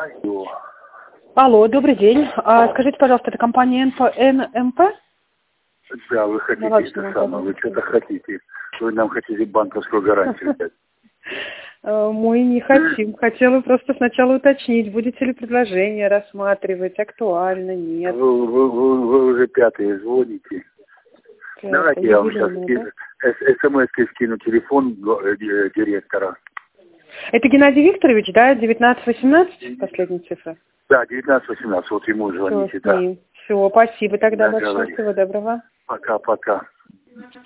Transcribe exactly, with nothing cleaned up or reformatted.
Алло. Алло, добрый день. А, скажите, пожалуйста, это компания эн пэ, эн эм пэ? Да, вы хотите Ну, это самое, вы что-то хотите. Вы нам хотите банковскую гарантию дать. Э, Мы не хотим. Хотела просто сначала уточнить, будете ли предложение рассматривать, актуально, нет. Вы, вы, вы, вы уже пятые звоните. Это Давайте я вам сейчас юбилейное, скину, смс-кой скину телефон э, директора. Это Геннадий Викторович, да, девятнадцать восемнадцать, последняя цифра? Да, девятнадцать восемнадцать, вот ему Все, звоните, с да. ним. Все, спасибо тогда Да, большое, говори. всего доброго. Пока-пока.